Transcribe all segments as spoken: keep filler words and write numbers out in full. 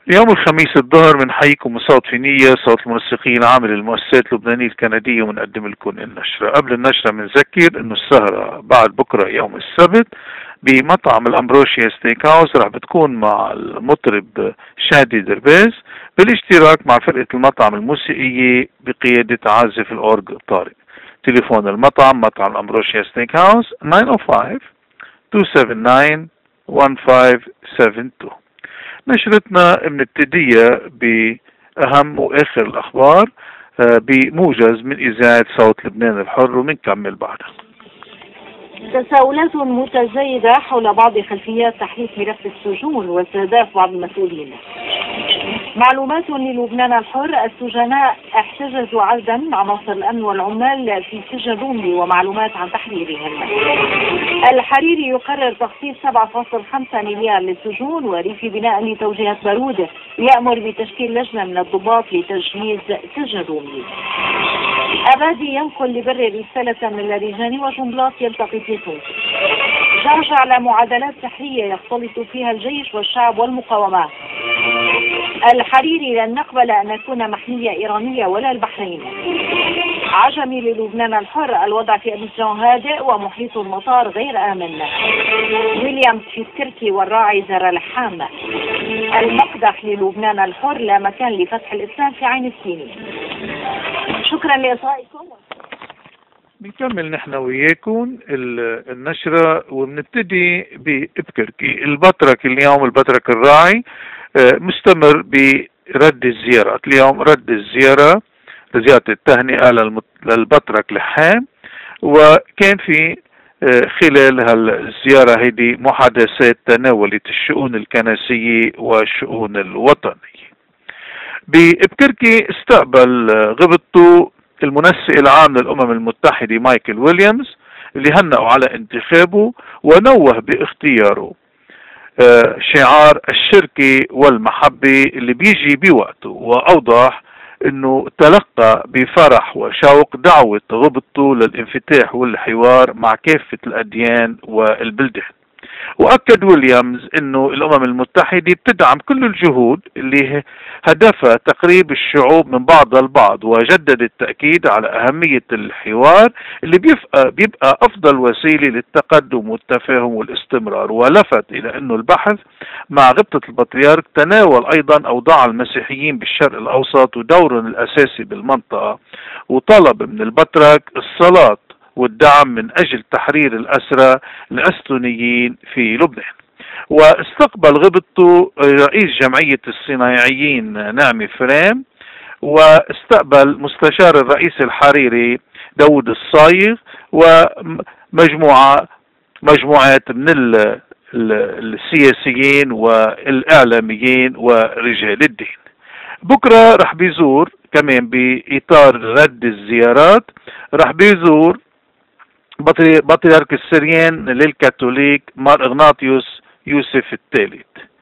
يوم الخميس الظهر بنحييكم من صوت في نية، صوت المنسقين العام للمؤسسات اللبنانية الكندية، وبنقدم لكم النشرة. قبل النشرة بنذكر انه السهرة بعد بكرة يوم السبت بمطعم الأمبروشيا ستيك هاوس رح بتكون مع المطرب شادي دربيز بالاشتراك مع فرقة المطعم الموسيقية بقيادة عازف الأورج طارق. تليفون المطعم مطعم الأمبروشيا ستيك هاوس تسعة صفر خمسة اثنين سبعة تسعة واحد خمسة سبعة اثنين. نشرتنا بنبتديها بأهم وآخر الأخبار بموجز من إذاعة صوت لبنان الحر، ومنكمل بعدها. تساؤلات متزايدة حول بعض خلفيات تحريك ملف السجون واستهداف بعض المسؤولين. معلومات للبنان الحر: السجناء احتجزوا عرضا عناصر الأمن والعمال في سجن روملي ومعلومات عن تحريرهم. الحريري يقرر تخصيص سبعة فاصلة خمسة مليار للسجون، وريف بناء لتوجيهات بارود يأمر بتشكيل لجنة من الضباط لتجهيز سجن روملي. أبادي ينقل لبر رسالة من اللجان، وجنبلاط يلتقي في تونس. جرج على معادلات سحرية يختلط فيها الجيش والشعب والمقاومات. الحريري: لن نقبل أن نكون محمية إيرانية ولا البحرين. عجمي للبنان الحر: الوضع في أبيجان هادئ ومحيط المطار غير آمن. ويليامز في التركي والراعي زر لحام. المقدح للبنان الحر: لا مكان لفتح الإسلام في عين السيني. شكرا لإصغائكم. بنكمل نحن وياكم النشرة، وبنبتدي بإبكركي. البطرك اليوم البطرك الراعي مستمر برد الزيارات. اليوم رد الزيارة لزيارة التهنئة للبطرك لحام، وكان في خلال هالزيارة هيدي محادثات تناولت الشؤون الكنسية والشؤون الوطنية. بإبكركي استقبل غبطته المنسق العام للأمم المتحدة مايكل ويليامز اللي هنأوا على انتخابه، ونوه باختياره شعار الشركة والمحبة اللي بيجي بوقته، وأوضح انه تلقى بفرح وشوق دعوة غبطته للانفتاح والحوار مع كافة الأديان والبلدان. وأكد ويليامز انه الأمم المتحدة بتدعم كل الجهود اللي هدفها تقريب الشعوب من بعضها البعض، وجدد التأكيد على أهمية الحوار اللي بيبقى, بيبقى أفضل وسيلة للتقدم والتفاهم والاستمرار. ولفت إلى انه البحث مع غبطة البطريرك تناول أيضا أوضاع المسيحيين بالشرق الأوسط ودورهم الأساسي بالمنطقة، وطلب من البطرك الصلاة والدعم من أجل تحرير الأسرى الأستونيين في لبنان. واستقبل غبطته رئيس جمعية الصنايعيين نعمي فريم، واستقبل مستشار الرئيس الحريري داود الصايغ، ومجموعة مجموعات من السياسيين والإعلاميين ورجال الدين. بكرة رح بيزور كمان بإطار رد الزيارات، رح بيزور بطريرك السريان للكاثوليك مار إغناطيوس يوسف الثالث.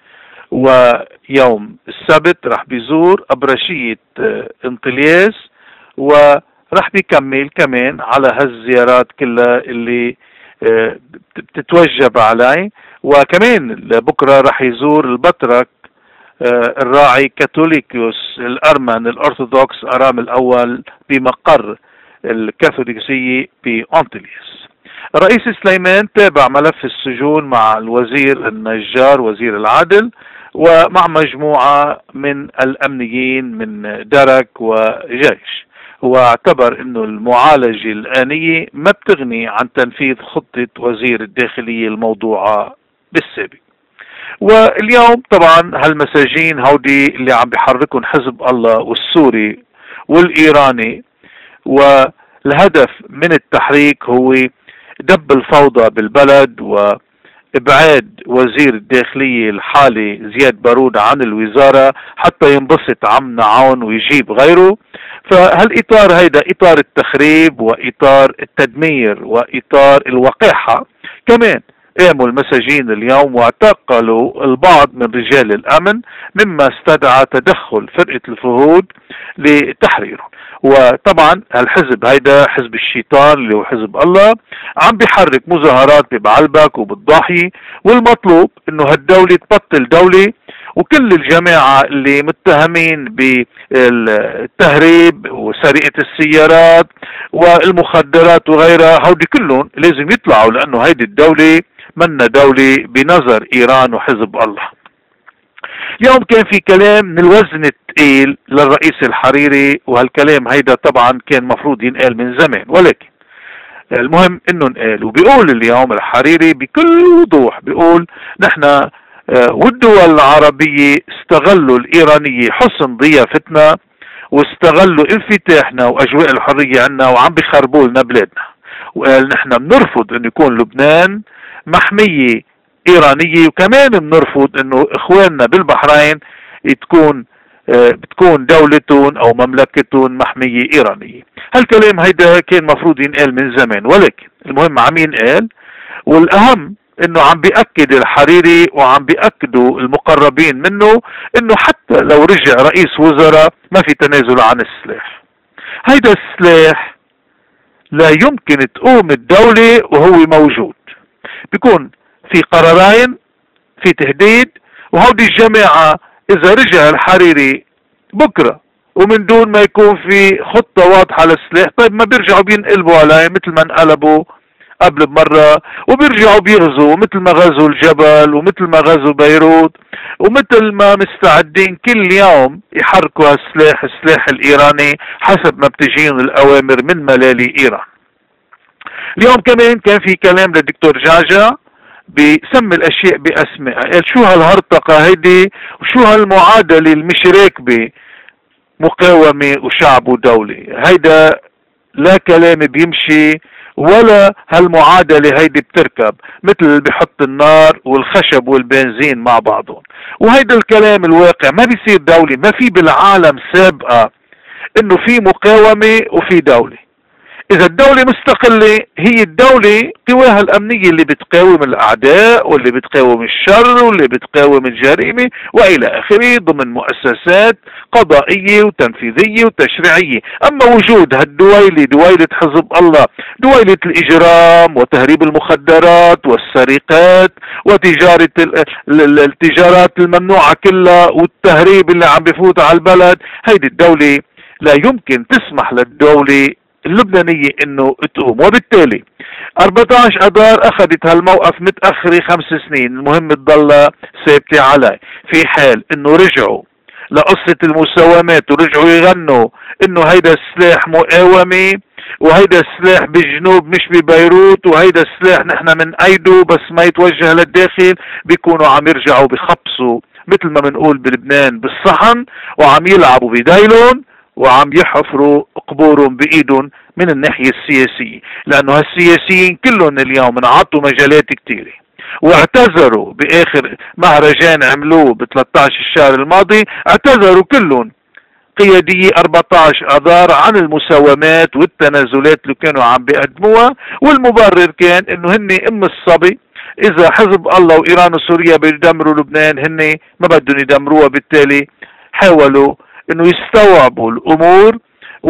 ويوم السبت رح بيزور أبرشية انطلياس، ورح بيكمل كمان على هالزيارات كلها اللي بتتوجب عليه. وكمان بكرة رح يزور البطرك الراعي كاثوليكيوس الأرمن الأرثوذكس أرام الأول بمقر الكاثوليكية بأنطلياس. الرئيس سليمان تابع ملف السجون مع الوزير النجار وزير العدل، ومع مجموعة من الأمنيين من درك وجيش، واعتبر انه المعالجة الآنية ما بتغني عن تنفيذ خطة وزير الداخلية الموضوعة بالسابق. واليوم طبعا هالمساجين هودي اللي عم بيحركون حزب الله والسوري والإيراني، والهدف من التحريك هو دب الفوضى بالبلد وإبعاد وزير الداخلية الحالي زياد بارود عن الوزارة حتى ينبسط عمنا عون ويجيب غيره. فهالإطار هيدا إطار التخريب وإطار التدمير وإطار الوقاحة. كمان قاموا المساجين اليوم واعتقلوا البعض من رجال الأمن، مما استدعى تدخل فرقة الفهود لتحريرهم. وطبعا هالحزب هيدا حزب الشيطان اللي هو حزب الله عم بيحرك مظاهرات ببعلبك وبالضاحية، والمطلوب انه هالدولة تبطل دولة وكل الجماعة اللي متهمين بالتهريب وسرقة السيارات والمخدرات وغيرها، هودي كلهم لازم يطلعوا، لأنه هيدي الدولة منا دولة بنظر إيران وحزب الله. اليوم كان في كلام من الوزن الثقيل للرئيس الحريري، وهالكلام هيدا طبعا كان مفروض ينقال من زمان، ولكن المهم انه انقال. وبيقول اليوم الحريري بكل وضوح، بيقول نحن والدول العربية استغلوا الإيرانية حسن ضيافتنا، واستغلوا انفتاحنا وأجواء الحرية عنا، وعم بيخربوا لنا بلادنا. وقال نحن بنرفض انه يكون لبنان محمية إيرانية، وكمان بنرفض انه اخواننا بالبحرين تكون بتكون دولتهم او مملكتهم محمية إيرانية. هالكلام هيدا كان مفروض ينقال من زمان، ولكن المهم عم ينقال. والأهم انه عم بيأكد الحريري وعم بيأكدوا المقربين منه انه حتى لو رجع رئيس وزراء ما في تنازل عن السلاح. هيدا السلاح لا يمكن تقوم الدولة وهو موجود، بيكون في قرارين، في تهديد، وهودي الجماعة اذا رجع الحريري بكرة ومن دون ما يكون في خطة واضحة للسلاح، طيب ما بيرجعوا بينقلبوا عليه مثل ما انقلبوا قبل بمرة، وبيرجعوا بيغزوا مثل ما غزوا الجبل ومثل ما غزوا بيروت، ومثل ما مستعدين كل يوم يحركوا هالسلاح، السلاح الإيراني حسب ما بتجين الأوامر من ملالي إيران. اليوم كمان كان في كلام للدكتور جعجع بيسمي الأشياء بأسماء، قال شو هالهرطقة هيدي وشو هالمعادلة المش راكبة مقاومة وشعب ودولة. هيدا لا كلام بيمشي ولا هالمعادلة هيدي بتركب، مثل اللي بيحط النار والخشب والبنزين مع بعضهم. وهيدا الكلام الواقع، ما بيصير دولة، ما في بالعالم سابقة انه في مقاومة وفي دولة. اذا الدولة مستقلة هي الدولة قواها الامنية اللي بتقاوم الاعداء واللي بتقاوم الشر واللي بتقاوم الجريمة والى اخره، ضمن مؤسسات قضائية وتنفيذية وتشريعية. اما وجود هالدويلة، دويلة حزب الله، دويلة الاجرام وتهريب المخدرات والسرقات وتجارة التجارات الممنوعة كلها والتهريب اللي عم بفوت على البلد، هيدي الدولة لا يمكن تسمح للدولة اللبنانية انه تقوم. وبالتالي أربعة عشر اذار اخذت هالموقف متأخرة خمس سنين، المهم تضلها ثابتة عليه. في حال انه رجعوا لقصة المساومات ورجعوا يغنوا انه هيدا السلاح مقاومة وهيدا السلاح بالجنوب مش ببيروت وهيدا السلاح نحن من ايده بس ما يتوجه للداخل، بيكونوا عم يرجعوا بخبصوا مثل ما بنقول بلبنان بالصحن، وعم يلعبوا بدايلون وعم يحفروا قبورهم بايدهم من الناحية السياسية، لانه هالسياسيين كلهم اليوم انعطوا مجالات كتيرة واعتذروا باخر مهرجان عملوه ب ثلاثة عشر الشهر الماضي، اعتذروا كلهم قيادية أربعة عشر اذار عن المساومات والتنازلات اللي كانوا عم بيقدموها، والمبرر كان انه هن ام الصبي، اذا حزب الله وايران وسوريا بيدمروا لبنان هن ما بدهم يدمروها، بالتالي حاولوا انه يستوعبوا الامور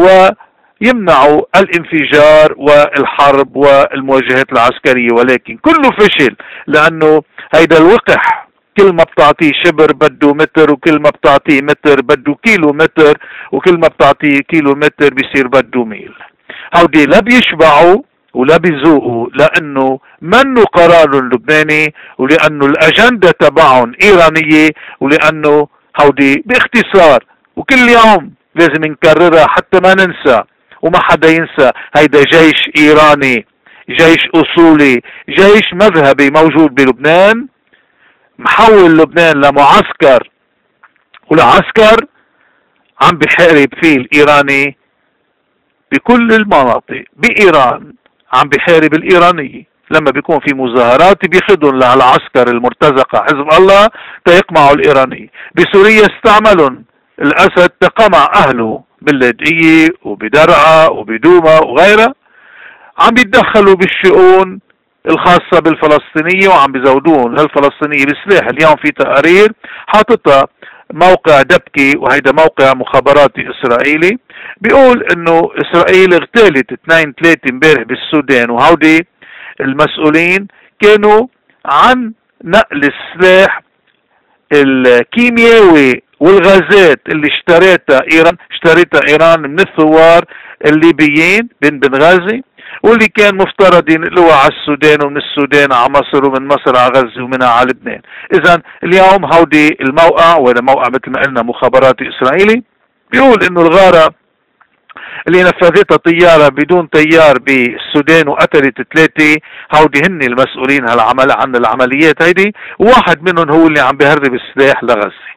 ويمنعوا الانفجار والحرب والمواجهات العسكرية، ولكن كله فشل، لانه هيدا الوقح كل ما بتعطيه شبر بده متر، وكل ما بتعطيه متر بده كيلو متر، وكل ما بتعطيه كيلو متر بيصير بده ميل. هودي لا بيشبعوا ولا بيذوقوا، لانه منه قرار لبناني، ولانه الاجندة تبعهم ايرانية، ولانه هودي باختصار وكل يوم لازم نكررها حتى ما ننسى وما حدا ينسى، هيدا جيش ايراني، جيش اصولي، جيش مذهبي موجود بلبنان، محول لبنان لمعسكر، والعسكر عم بيحارب فيه الايراني بكل المناطق بايران، عم بيحارب الايرانية. لما بيكون في مظاهرات بياخدهم للعسكر المرتزقة حزب الله تيقمعوا الايرانية. بسوريا استعملهم الاسد تقمع اهله باللاذقية وبدرعا وبدوما وغيرها، عم بيتدخلوا بالشؤون الخاصة بالفلسطينية وعم بيزودوهم للفلسطينية بسلاح. اليوم في تقارير حاططها موقع دبكي، وهيدا موقع مخابراتي اسرائيلي، بيقول انه اسرائيل اغتالت اثنين ثلاثة امبارح بالسودان، وهودي المسؤولين كانوا عن نقل السلاح الكيميائي والغازات اللي اشتريتها ايران اشتريتها ايران من الثوار الليبيين بن بنغازي، واللي كان مفترض ينقلوها على السودان، ومن السودان على مصر، ومن مصر على غزة، ومنها على لبنان. اذا اليوم هودي الموقع، وهذا موقع مثل ما قلنا مخابراتي اسرائيلي، بيقول انه الغارة اللي نفذتها طيارة بدون طيار بالسودان وقتلت ثلاثة، هودي هن المسؤولين هالعمل عن العمليات هيدي، وواحد منهم هو اللي عم بيهرب السلاح لغزة.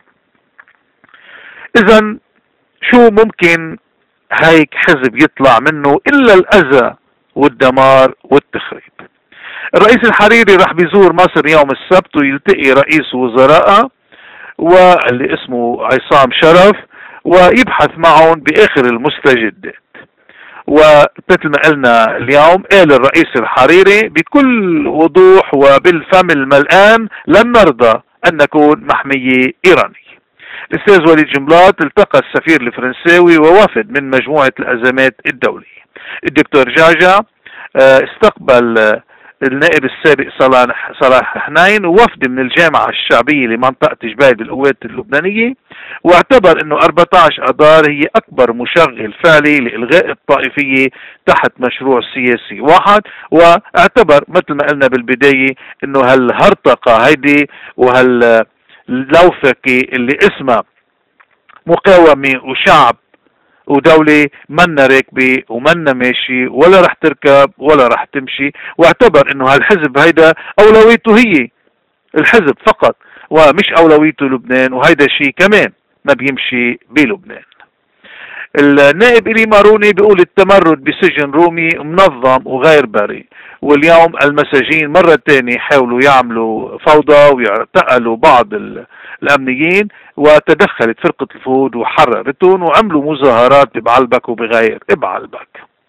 اذا شو ممكن هيك حزب يطلع منه الا الاذى والدمار والتخريب. الرئيس الحريري راح بيزور مصر يوم السبت ويلتقي رئيس وزرائها واللي اسمه عصام شرف، ويبحث معهم باخر المستجدات. ومثل ما قلنا اليوم، قال الرئيس الحريري بكل وضوح وبالفم الملآن: لن نرضى ان نكون محمية ايرانية. الاستاذ وليد جنبلاط التقى السفير الفرنساوي ووفد من مجموعة الازمات الدولية. الدكتور جعجع استقبل النائب السابق صلاح صلاح حنين ووفد من الجامعة الشعبية لمنطقة جبال القوات اللبنانية، واعتبر انه أربعة عشر اذار هي اكبر مشغل فعلي لالغاء الطائفية تحت مشروع سياسي واحد، واعتبر مثل ما قلنا بالبداية انه هالهرطقة هيدي وهاللوفكة اللي اسمها مقاومة وشعب ودولة منا راكبة ومنا ماشي ولا رح تركب ولا رح تمشي، واعتبر انه هالحزب هيدا اولويته هي الحزب فقط ومش اولويته لبنان، وهيدا شيء كمان ما بيمشي بلبنان. النائب إلي ماروني بيقول التمرد بسجن رومي منظم وغير بريء، واليوم المساجين مرة تانية حاولوا يعملوا فوضى ويعتقلوا بعض الأمنيين، وتدخلت فرقة الفهود وحررتهم وعملوا مظاهرات ببعلبك وبغير بعلبك.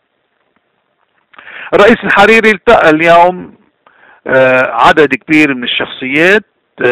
الرئيس الحريري التقى اليوم عدد كبير من الشخصيات،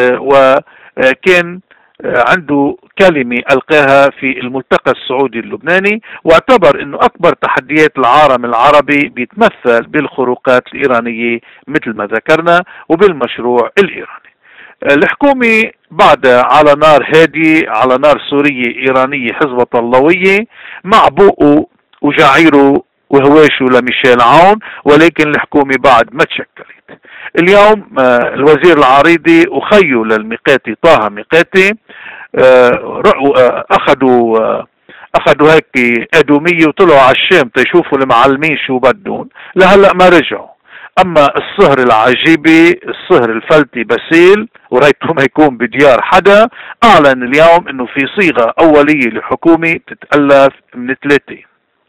وكان عنده كلمة ألقاها في الملتقى السعودي اللبناني، واعتبر أنه أكبر تحديات العالم العربي بيتمثل بالخروقات الإيرانية مثل ما ذكرنا وبالمشروع الإيراني. الحكومة بعد على نار هادي على نار سورية إيرانية حزب طلوية مع بوقه وجعيره وهواشه لميشيل عون، ولكن الحكومة بعد ما تشكلت. اليوم الوزير العريضي وخيه للميقاتي طه ميقاتي اخذوا اخذوا هيك ادومية وطلعوا على الشام تيشوفوا المعلمين شو بدهم، لهلا ما رجعوا. اما الصهر العجيبي الصهر الفلتي باسيل وريته ما يكون بديار حدا، اعلن اليوم انه في صيغة اولية لحكومة تتألف من ثلاثة.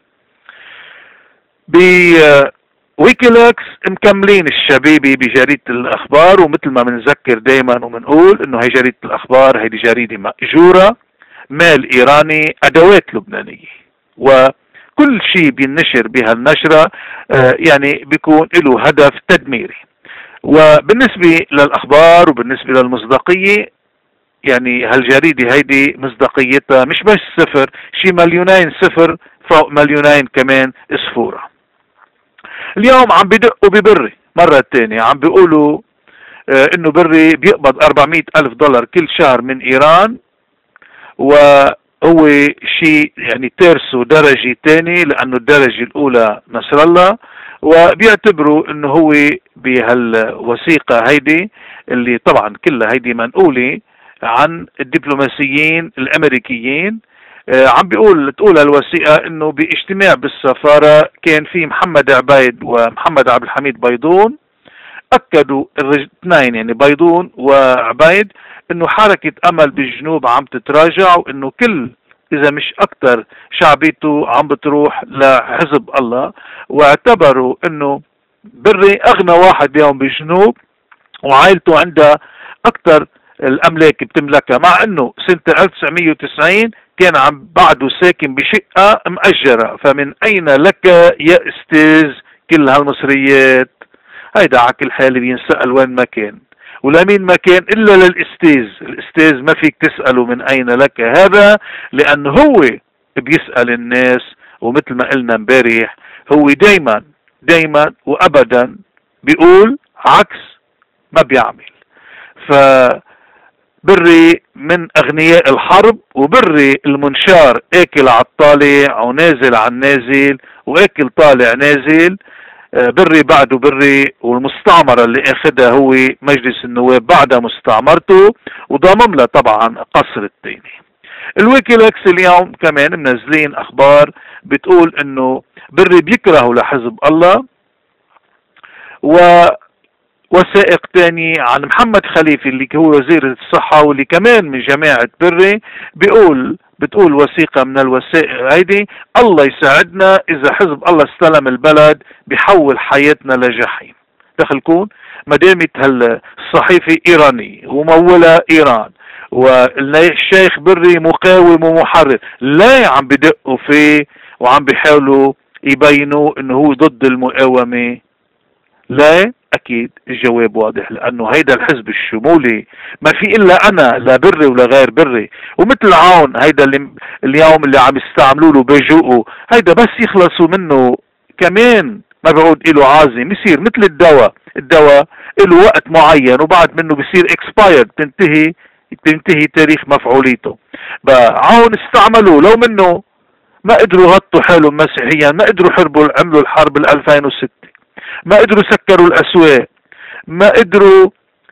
بويكيليكس مكملين الشبيبي بجريدة الاخبار، ومثل ما بنذكر دايما وبنقول انه هي جريدة الاخبار هيدي جريدة مأجورة، مال ايراني، ادوات لبنانية، وكل شيء بينشر بهالنشرة يعني بيكون له هدف تدميري. وبالنسبة للاخبار وبالنسبة للمصداقية، يعني هالجريدة هيدي مصداقيتها مش بس صفر، شي مليونين صفر فوق مليونين كمان صفورة. اليوم عم بدقوا ببري مرة تانية، عم بيقولوا آه انه بري بيقبض أربعمئة ألف دولار كل شهر من ايران، وهو شيء يعني ترسو درجة تاني لانه الدرجة الاولى نصر الله، وبيعتبروا انه هو بهالوثيقة هيدي اللي طبعا كلها هيدي منقولة عن الدبلوماسيين الامريكيين. آه عم بيقول تقول الوثيقة انه باجتماع بالسفارة كان في محمد عبيد ومحمد عبد الحميد بيضون، اكدوا الاثنين يعني بيضون وعبيد انه حركة امل بالجنوب عم تتراجع، وانه كل اذا مش اكتر شعبيته عم بتروح لحزب الله، واعتبروا انه بري اغنى واحد اليوم بالجنوب وعائلته عندها اكتر الاملاك بتملكها، مع انه سنة ألف وتسعمئة وتسعين كان عم بعده ساكن بشقة مأجرة. فمن اين لك يا استاذ كل هالمصريات؟ هيدا على كل حال بينسأل وين ما كان، ولمين ما كان الا للاستاذ. الاستاذ ما فيك تسأله من اين لك هذا، لانه هو بيسأل الناس، ومثل ما قلنا امبارح هو دايما دايما وابدا بيقول عكس ما بيعمل. ف بري من اغنياء الحرب، وبري المنشار اكل على الطالع ونازل على النازل واكل طالع نازل، بري بعده بري، والمستعمرة اللي اخدها هو مجلس النواب بعدها مستعمرته، وضامم لها طبعا قصر التاني. الويكيليكس اليوم كمان منزلين اخبار بتقول انه بري بيكرهوا لحزب الله، و وثائق تاني عن محمد خليفي اللي هو وزير الصحة واللي كمان من جماعة بري بيقول بتقول وثيقة من الوثائق هيدي: الله يساعدنا إذا حزب الله استلم البلد بيحول حياتنا لجحيم. دخلكون مدامة هالصحيفة إيرانية ومولة إيران، والشيخ بري مقاوم ومحرر، لا عم بدقوا فيه وعم بيحاولوا يبينوا انه هو ضد المقاومة. لا، اكيد الجواب واضح، لانه هيدا الحزب الشمولي ما في الا انا، لا بري ولا غير بري، ومثل عون هيدا اللي اليوم اللي عم يستعملوا له بيجوقوا، هيدا بس يخلصوا منه كمان ما بيعود له عازم، يصير مثل الدواء، الدواء له وقت معين وبعد منه بصير اكسبايرد، بتنتهي بتنتهي تاريخ مفعوليته. عون استعملوا لو منه ما قدروا غطوا حالهم مسيحيا، ما قدروا حربوا عملوا الحرب ال ألفين وستة، ما قدروا سكروا الاسواق، ما قدروا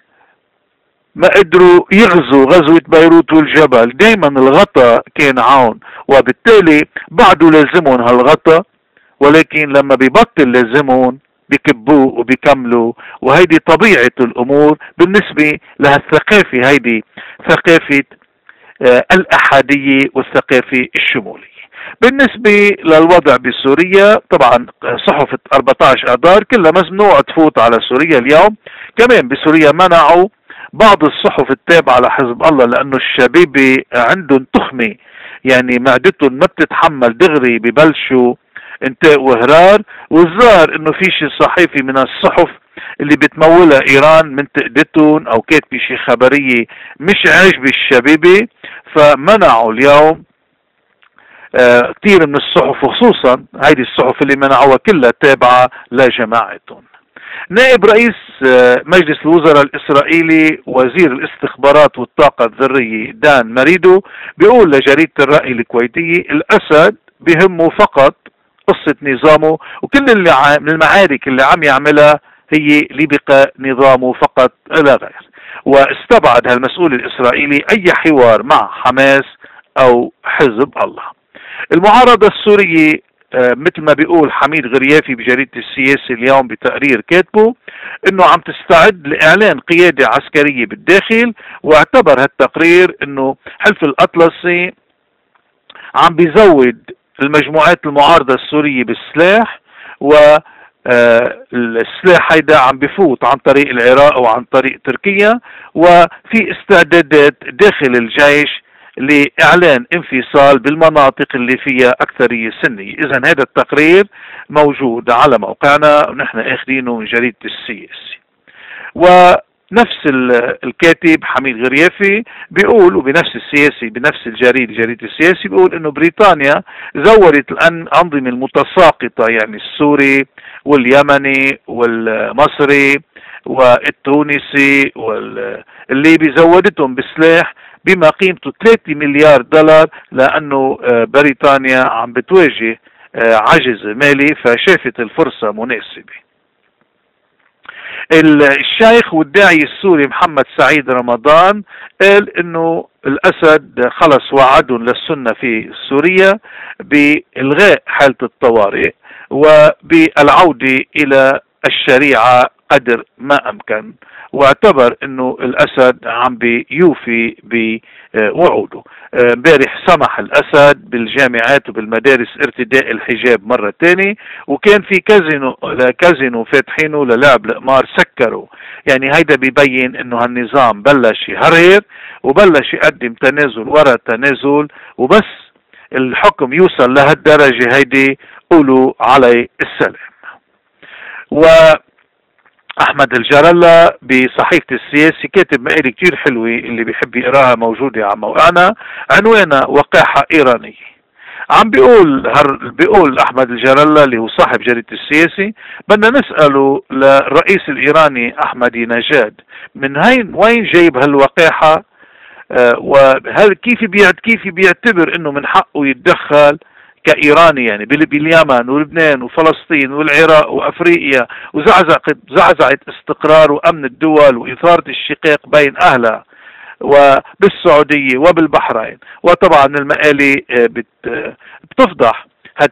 ما قدروا يغزوا غزوة بيروت والجبل. دايما الغطا كان عون، وبالتالي بعده لازمهم هالغطا، ولكن لما بيبطل لازمهم بيكبوه وبيكملوا، وهيدي طبيعة الامور بالنسبة لهالثقافة، هيدي ثقافة آه الأحادية والثقافة الشمولية. بالنسبة للوضع بسوريا، طبعا صحف أربعة عشر اذار كلها ممنوع تفوت على سوريا اليوم. كمان بسوريا منعوا بعض الصحف التابعة لحزب الله لانه الشبيبة عندهم تخمة، يعني معدتهم ما بتتحمل، دغري ببلشوا انتاء وهرار. والظاهر انه في شي صحيفة من الصحف اللي بتمولها ايران من تقدتهم او كاتبة شي خبرية مش عاجبة الشبيبة، فمنعوا اليوم آه كثير من الصحف، وخصوصا هيدي الصحف اللي منعوها كلها تابعة لجماعتهم. نائب رئيس آه مجلس الوزراء الإسرائيلي وزير الاستخبارات والطاقة الذرية دان ماريدو بيقول لجريدة الرأي الكويتية: الأسد بهمه فقط قصة نظامه، وكل اللي من المعارك اللي عم يعملها هي لبقاء نظامه فقط لا غير. واستبعد هالمسؤول الإسرائيلي أي حوار مع حماس أو حزب الله. المعارضة السورية آه مثل ما بيقول حميد غريافي بجريدة السياسي اليوم بتقرير كاتبه انه عم تستعد لاعلان قيادة عسكرية بالداخل، واعتبر هالتقرير انه حلف الاطلسي عم بيزود المجموعات المعارضة السورية بالسلاح، و آه السلاح هيدا عم بفوت عن طريق العراق وعن طريق تركيا، وفي استعدادات داخل الجيش لإعلان انفصال بالمناطق اللي فيها أكثرية سنية. إذا هذا التقرير موجود على موقعنا ونحن اخذينه من جريدة السياسي. ونفس الكاتب حميد غريافي بيقول، وبنفس السياسي بنفس الجريدة جريدة السياسي بيقول إنه بريطانيا زورت الأنظمة المتساقطة، يعني السوري واليمني والمصري والتونسي والليبي، زودتهم بسلاح بما قيمته ثلاثة مليار دولار، لأنه بريطانيا عم بتواجه عجز مالي فشافت الفرصة مناسبة. الشيخ والداعي السوري محمد سعيد رمضان قال انه الاسد خلص وعدهم للسنة في سوريا بإلغاء حالة الطوارئ وبالعودة إلى الشريعة قدر ما أمكن، واعتبر انه الاسد عم بيوفي بوعوده. امبارح سمح الاسد بالجامعات وبالمدارس ارتداء الحجاب مرة تاني، وكان في كازينو كازينو فاتحينه للعب القمار سكروا. يعني هيدا بيبين انه هالنظام بلش يهرهر وبلش يقدم تنازل ورا تنازل، وبس الحكم يوصل لهالدرجة هيدي قولوا علي السلام. و احمد الجرلة بصحيفة السياسي كاتب مقالة كتير حلوة اللي بيحب يقراها موجودة على موقعنا، عنوانها وقاحة ايرانية. عم بيقول هر بيقول احمد الجرلة اللي هو صاحب جريدة السياسي: بدنا نسأله للرئيس الايراني احمدي نژاد من هين وين جايب هالوقاحة وهذا كيف بيعت كيف بيعتبر انه من حقه يتدخل كإيراني يعني باليمن ولبنان وفلسطين والعراق وأفريقيا، وزعزعت زعزعت استقرار وأمن الدول وإثارة الشقاق بين أهلها وبالسعودية وبالبحرين. وطبعا المقالة بتفضح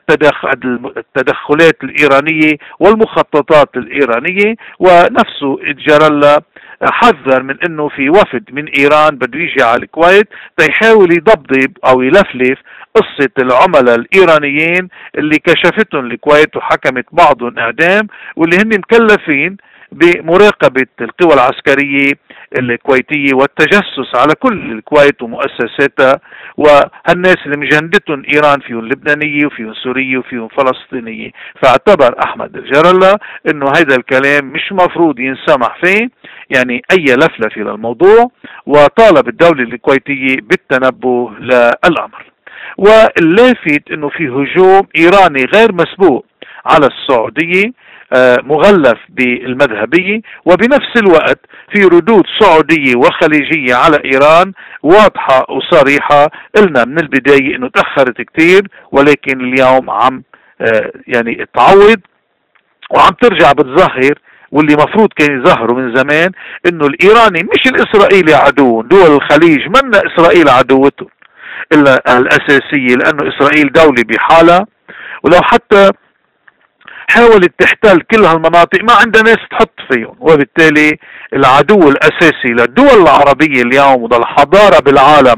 التدخلات الإيرانية والمخططات الإيرانية، ونفسه جرالة حذر من انه في وفد من ايران بده يجي على الكويت تيحاول يضبضب او يلفلف قصة العملاء الايرانيين اللي كشفتهم الكويت وحكمت بعضهم اعدام، واللي هن مكلفين بمراقبة القوى العسكرية الكويتية والتجسس على كل الكويت ومؤسساتها، وهالناس اللي مجندتهم ايران فيهم لبنانية وفيهم سورية وفيهم فلسطينية. فاعتبر احمد الجرالة انه هيدا الكلام مش مفروض ينسمح فيه، يعني اي لفلفة للموضوع، وطالب الدولة الكويتية بالتنبه للامر. واللافت انه في هجوم ايراني غير مسبوق على السعودية مغلف بالمذهبية، وبنفس الوقت في ردود سعودية وخليجية على إيران واضحة وصريحة. قلنا من البداية انه تأخرت كتير، ولكن اليوم عم يعني تعوض وعم ترجع بتظهر، واللي مفروض كان يظهروا من زمان، انه الايراني مش الاسرائيلي عدو، دول الخليج منا اسرائيل عدوته الا الاساسية، لانه اسرائيل دولة بحالها، ولو حتى حاولت تحتل كل هالمناطق ما عندها ناس تحط فيهم. وبالتالي العدو الاساسي للدول العربية اليوم وللحضارة بالعالم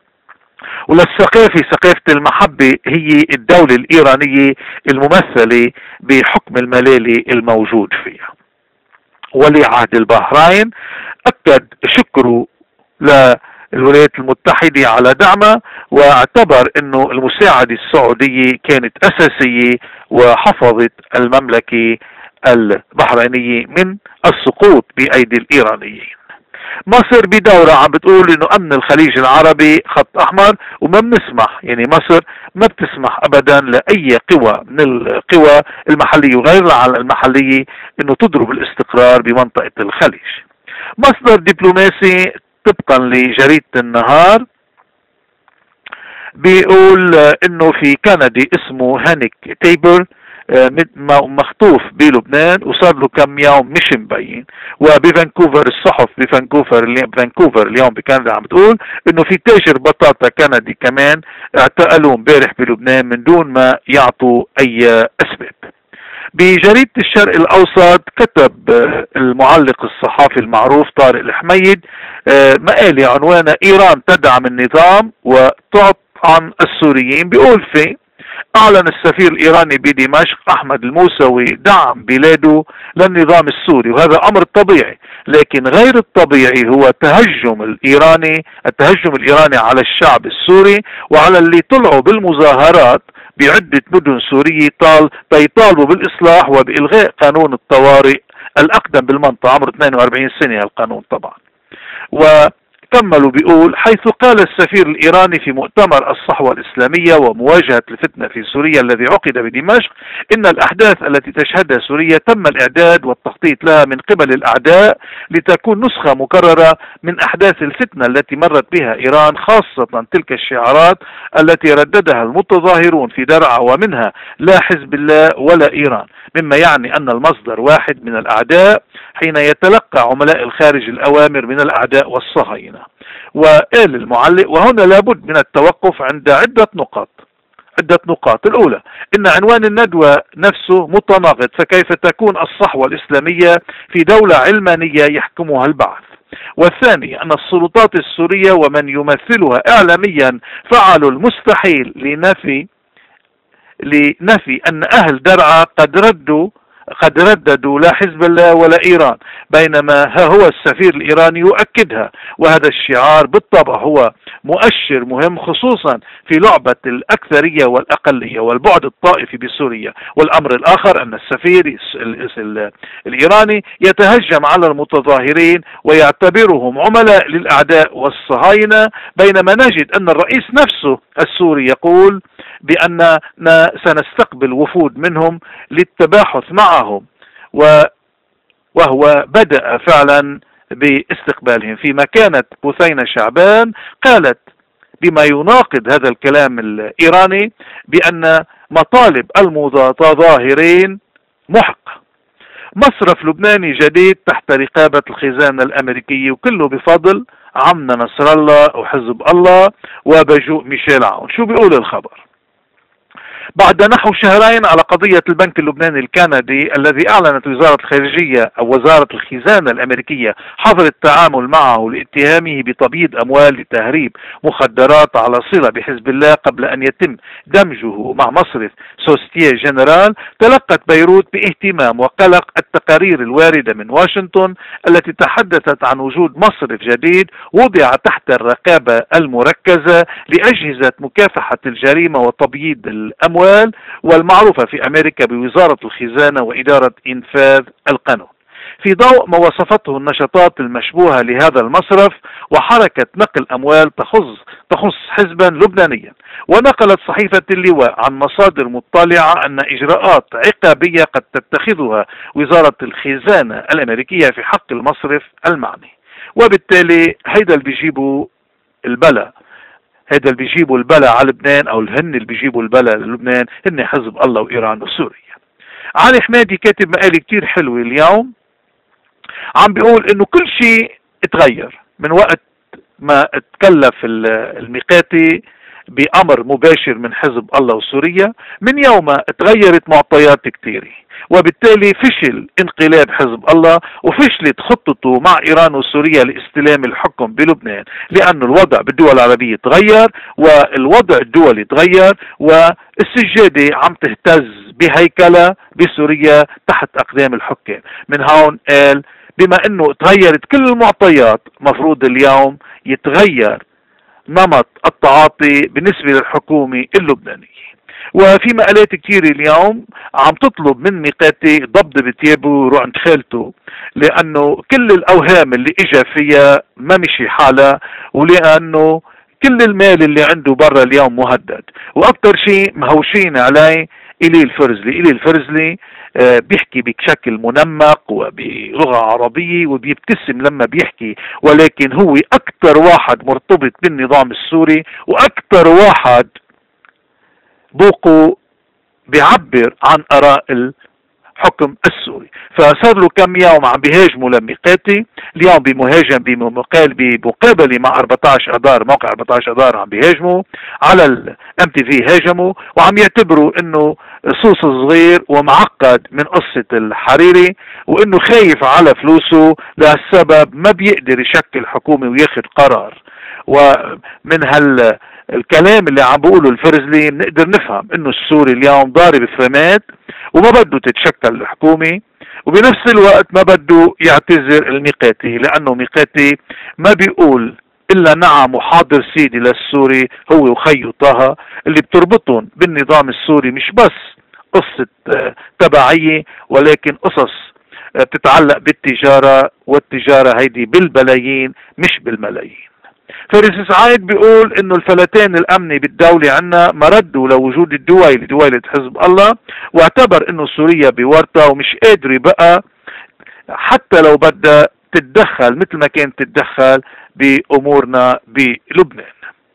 وللثقافة، ثقافة المحبة، هي الدولة الإيرانية الممثلة بحكم الملالي الموجود فيها. ولي عهد البحرين أكد شكره للولايات المتحدة على دعمها، واعتبر أنه المساعدة السعودية كانت أساسية وحفظت المملكة البحرينية من السقوط بأيدي الإيرانيين. مصر بدورة عم بتقول انه امن الخليج العربي خط احمر، وما بنسمح، يعني مصر ما بتسمح ابدا لاي قوى من القوى المحلية وغير المحلية انه تضرب الاستقرار بمنطقة الخليج. مصدر دبلوماسي طبقا لجريدة النهار بيقول انه في كندي اسمه هانيك تيبر مخطوف بلبنان وصار له كم يوم مش مبين. وبفانكوفر الصحف بفانكوفر اليوم فانكوفر اليوم بكندا عم بتقول انه في تاجر بطاطا كندي كمان اعتقلوه امبارح بلبنان من دون ما يعطوا اي اسباب. بجريدة الشرق الاوسط كتب المعلق الصحافي المعروف طارق الحميد مقالة عنوانها ايران تدعم النظام وتطعن السوريين. بيقول فيه: أعلن السفير الإيراني بدمشق أحمد الموسوي دعم بلاده للنظام السوري، وهذا أمر طبيعي، لكن غير الطبيعي هو التهجم الإيراني التهجم الإيراني على الشعب السوري وعلى اللي طلعوا بالمظاهرات بعدة مدن سورية طال بيطالبوا بالإصلاح وبإلغاء قانون الطوارئ الأقدم بالمنطقة، عمره اثنين وأربعين سنة القانون طبعا. و كملوا بيقول: حيث قال السفير الإيراني في مؤتمر الصحوة الإسلامية ومواجهة الفتنة في سوريا الذي عقد بدمشق إن الأحداث التي تشهدها سوريا تم الإعداد والتخطيط لها من قبل الأعداء لتكون نسخة مكررة من أحداث الفتنة التي مرت بها إيران، خاصة تلك الشعارات التي رددها المتظاهرون في درعا ومنها لا حزب الله ولا إيران، مما يعني أن المصدر واحد من الأعداء حين يتلقى عملاء الخارج الأوامر من الأعداء والصهاينة. وقال المعلق: وهنا لابد من التوقف عند عدة نقاط عدة نقاط الأولى، إن عنوان الندوة نفسه متناقض، فكيف تكون الصحوة الإسلامية في دولة علمانية يحكمها البعث؟ والثاني أن السلطات السورية ومن يمثلها إعلاميا فعلوا المستحيل لنفي لنفي أن أهل درعا قد ردوا قد رددوا لا حزب الله ولا إيران، بينما ها هو السفير الإيراني يؤكدها، وهذا الشعار بالطبع هو مؤشر مهم خصوصا في لعبة الأكثرية والأقلية والبعد الطائفي بسوريا. والأمر الآخر أن السفير الإيراني يتهجم على المتظاهرين ويعتبرهم عملاء للأعداء والصهاينة، بينما نجد أن الرئيس نفسه السوري يقول بأننا سنستقبل وفود منهم للتباحث معهم، وهو بدأ فعلا باستقبالهم، فيما كانت بثينة شعبان قالت بما يناقض هذا الكلام الإيراني بأن مطالب المتظاهرين محقة. مصرف لبناني جديد تحت رقابة الخزانة الأمريكية، وكله بفضل عمنا نصر الله وحزب الله وبجوء ميشيل عون. شو بيقول الخبر؟ بعد نحو شهرين على قضية البنك اللبناني الكندي الذي أعلنت وزارة الخارجية أو وزارة الخزانة الأمريكية حظر التعامل معه لاتهامه بتبييض أموال لتهريب مخدرات على صلة بحزب الله قبل أن يتم دمجه مع مصرف سوستيه جنرال، تلقت بيروت باهتمام وقلق التقارير الواردة من واشنطن التي تحدثت عن وجود مصرف جديد وضع تحت الرقابة المركزة لأجهزة مكافحة الجريمة وتبييض الأموال والمعروفة في أمريكا بوزارة الخزانة وإدارة إنفاذ القانون، في ضوء ما وصفته النشاطات المشبوهة لهذا المصرف وحركة نقل أموال تخص تخص حزبا لبنانيا. ونقلت صحيفة اللواء عن مصادر مطلعة أن إجراءات عقابية قد تتخذها وزارة الخزانة الأمريكية في حق المصرف المعني، وبالتالي هيدا اللي بيجيبوا البلاء هيدا اللي بيجيبوا البلاء على لبنان، او الهن اللي بيجيبوا البلاء للبنان هن حزب الله وايران وسوريا. علي حمادي كاتب مقالة كتير حلوة اليوم، عم بيقول انه كل شيء اتغير من وقت ما اتكلف الميقاتي بأمر مباشر من حزب الله وسوريا، من يوم ما اتغيرت معطيات كتيرة، وبالتالي فشل انقلاب حزب الله وفشلت خطته مع إيران وسوريا لاستلام الحكم بلبنان، لأن الوضع بالدول العربية تغير والوضع الدولي تغير والسجادة عم تهتز بهيكلة بسوريا تحت أقدام الحكام. من هون قال بما أنه تغيرت كل المعطيات مفروض اليوم يتغير نمط التعاطي بالنسبة للحكومة اللبنانية. وفي مقالات كتير اليوم عم تطلب من ميقاتي ضبط بتيابه وروح عند خالته، لأنه كل الأوهام اللي إجا فيها ما مشي حالها، ولأنه كل المال اللي عنده برا اليوم مهدد. وأكتر شيء مهوشين عليه إلي الفرزلي. إلي الفرزلي آه بيحكي بشكل منمق وبلغة عربية وبيبتسم لما بيحكي، ولكن هو أكتر واحد مرتبط بالنظام السوري وأكتر واحد بوقه بيعبر عن آراء الحكم السوري. فصار له كم يوم عم بيهاجموا لميقاتي، اليوم بمهاجم بمقابله مع أربعة عشر أذار، موقع أربعة عشر أذار عم بيهاجموا على الام تي في، هاجموا وعم يعتبروا انه صوص صغير ومعقد من قصة الحريري، وانه خايف على فلوسه لهالسبب ما بيقدر يشكل حكومة وياخد قرار. ومن هال الكلام اللي عم بقوله الفرزلي بنقدر نفهم انه السوري اليوم ضارب فريمات وما بده تتشكل الحكومة، وبنفس الوقت ما بده يعتذر الميقاتي، لانه ميقاتي ما بيقول الا نعم وحاضر سيدي للسوري هو وخيه طه، اللي بتربطهم بالنظام السوري مش بس قصة تبعية ولكن قصص بتتعلق بالتجارة، والتجارة هيدي بالبلايين مش بالملايين. فارس سعيد بيقول انه الفلتان الامني بالدولة عنا مردوا لوجود الدول دولة حزب الله، واعتبر انه سوريا بورطة ومش قادر بقى حتى لو بدها تتدخل مثل ما كانت تتدخل بامورنا بلبنان.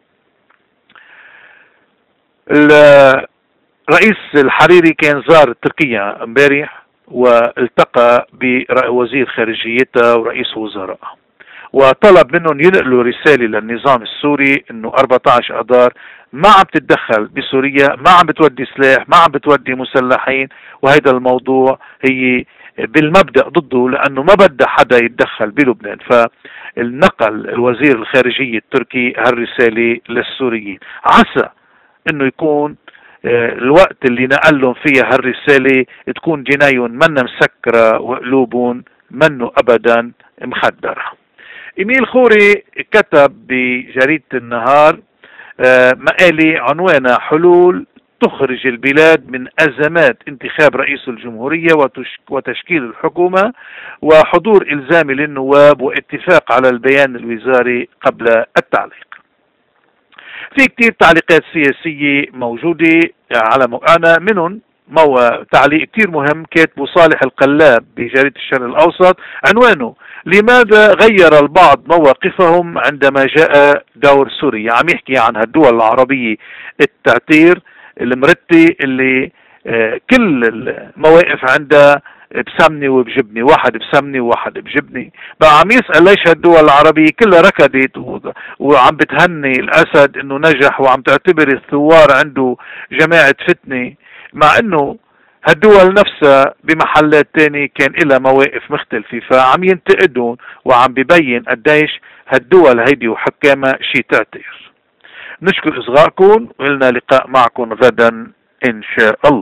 الرئيس الحريري كان زار تركيا امبارح والتقى بوزير خارجيتها ورئيس وزرائها، وطلب منهم ينقلوا رسالة للنظام السوري انه أربعة عشر أذار ما عم تتدخل بسوريا، ما عم بتودي سلاح، ما عم بتودي مسلحين، وهيدا الموضوع هي بالمبدأ ضده لأنه ما بدها حدا يتدخل بلبنان. فالنقل الوزير الخارجية التركي هالرسالة للسوريين، عسى انه يكون الوقت اللي نقلهم فيها هالرسالة تكون جنايهم منا مسكرة وقلوبهم منه ابدا مخدرة. إيميل خوري كتب بجريدة النهار مقالة عنوانها حلول تخرج البلاد من أزمات انتخاب رئيس الجمهورية وتشكيل الحكومة وحضور إلزامي للنواب واتفاق على البيان الوزاري قبل التعليق. في كتير تعليقات سياسية موجودة على موقعنا، منهم مو تعليق كتير مهم كاتبه صالح القلاب بجريدة الشرق الأوسط، عنوانه: لماذا غير البعض مواقفهم عندما جاء دور سوريا؟ عم يحكي عن هالدول العربية التعتير المرتي اللي كل المواقف عندها بسمني وبجبني، واحد بسمني وواحد بجبني. بقى عم يسأل ليش هالدول العربية كلها ركضت وعم بتهني الأسد انه نجح، وعم تعتبر الثوار عنده جماعة فتنة، مع انه هالدول نفسها بمحلات تانية كان لها مواقف مختلفة. فعم ينتقدون وعم ببين قديش هالدول هيدي وحكامها شي تعتير. نشكر إصغائكم، ولنا لقاء معكم غدا إن شاء الله.